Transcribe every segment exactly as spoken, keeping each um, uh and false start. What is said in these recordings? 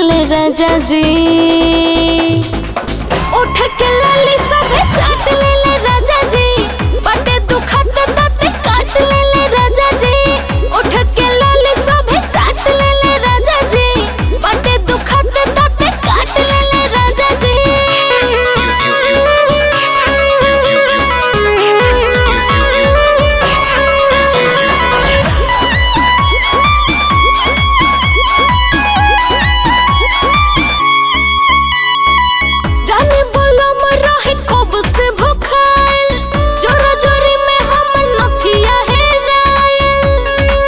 ले राजा जी। उठ के लाली सभे चाट ले ले राजा जी, बटे दुखत दाँत काट ले ले राजा जी। उठ के लाली सभे चाट ले ले राजा जी, बटे दुखत दाँत काट ले ले राजा जी। जाने बोलो मरा है कब से भूखाइल, जोरा जोरी में हमर नथिया हेराइल।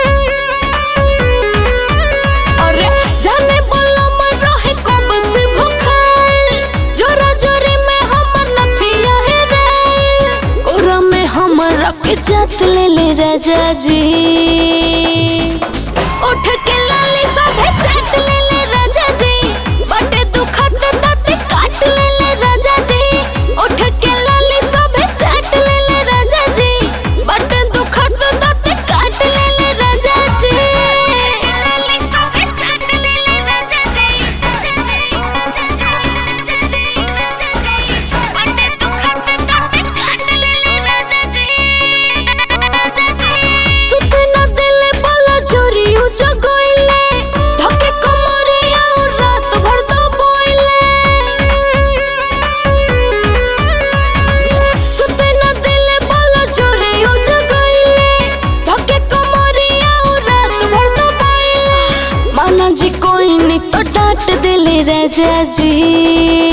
अरे जाने बोलो मरा है कब से भूखाइल, जोरा जोरी में हमर नथिया हेराइल। कोरा में हमरा के जात ले ले राजा जी। उठ के लाली सभे चाट ले ले राजा जी, बटे दुखत दाँत काट ले ले राजा जी। उठ के लाली सभे चाट ले ले राजा जी, बटे दुखत दाँत काट ले ले राजा जी। लाली सभे चाट ले ले राजा जी, राजा जी, राजा जी, राजा जी, राजा जी। बटे दुखत दाँत काट ले ले राजा जी, राजा जी। सुत न दिले बोला जोरी उ जगोइले, धके कमरिया उ रात भर दबोइले। सुत न दिले बोला जोरी उ जगोइले, धके कमरिया उ रात भर दबोइले। माना जी कोई नी तो डांट देले राजा जी।